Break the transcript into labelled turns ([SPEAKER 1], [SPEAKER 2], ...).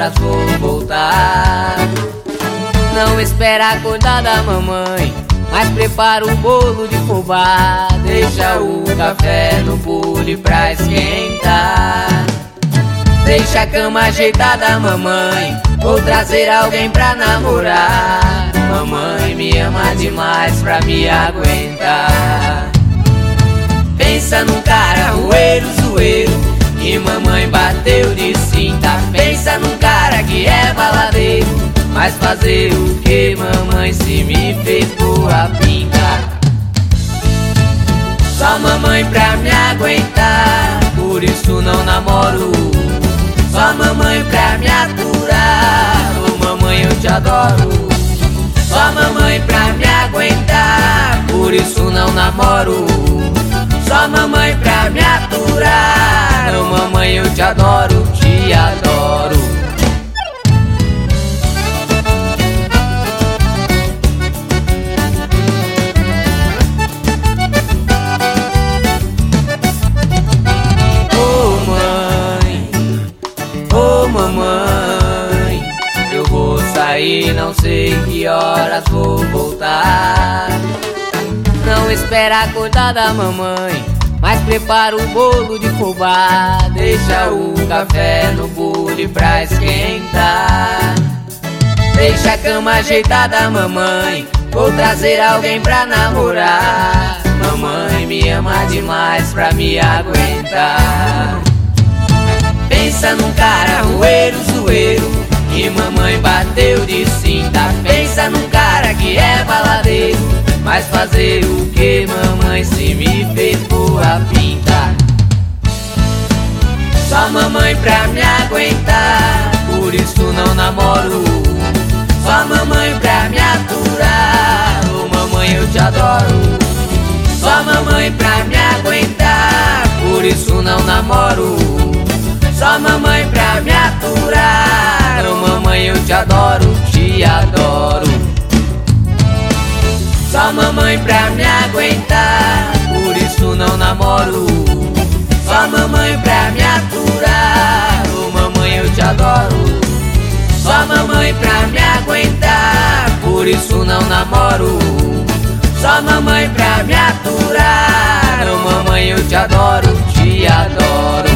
[SPEAKER 1] horas vou voltar. Não espera acordar da mamãe, mas prepara um bolo de fubá. Deixa o café no bule pra esquentar. Deixa a cama ajeitada, mamãe, vou trazer alguém pra namorar. Mamãe me ama demais pra me aguentar. Pensa num cara rueiro, zoeiro, que mamãe bateu de cinta. Pensa num cara que é baladeiro, mas fazer o que, mamãe, se me fez boa pinta. Só mamãe pra me aguentar, por isso não namoro. Só mamãe pra me aturar, ô mamãe eu te adoro. Só mamãe pra me aguentar, por isso não namoro. Só mamãe pra me aturar, ô mamãe eu te adoro, te adoro. Ô mamãe, eu vou sair, não sei que horas vou voltar. Não espera acordar da mamãe, mas prepara um bolo de fubá. Deixa o café no bule pra esquentar. Deixa a cama ajeitada, mamãe, vou trazer alguém pra namorar. Mamãe me ama demais pra me aguentar. Pensa num cara rueiro, zoeiro, que mamãe bateu de cinta. Pensa num cara que é baladeiro, mas fazer o que, mamãe, se me fez boa pinta. Só mamãe pra me aguentar, por isso não namoro. Só mamãe pra me aturar, ô mamãe eu te adoro. Só mamãe pra me aguentar, por isso não namoro. Só mamãe pra me aturar, ô mamãe eu te adoro, te adoro. Só mamãe pra me aguentar, por isso não namoro. Só mamãe pra me aturar, ô mamãe eu te adoro. Só mamãe pra me aguentar, por isso não namoro. Só mamãe pra me aturar, ô mamãe eu te adoro, te adoro.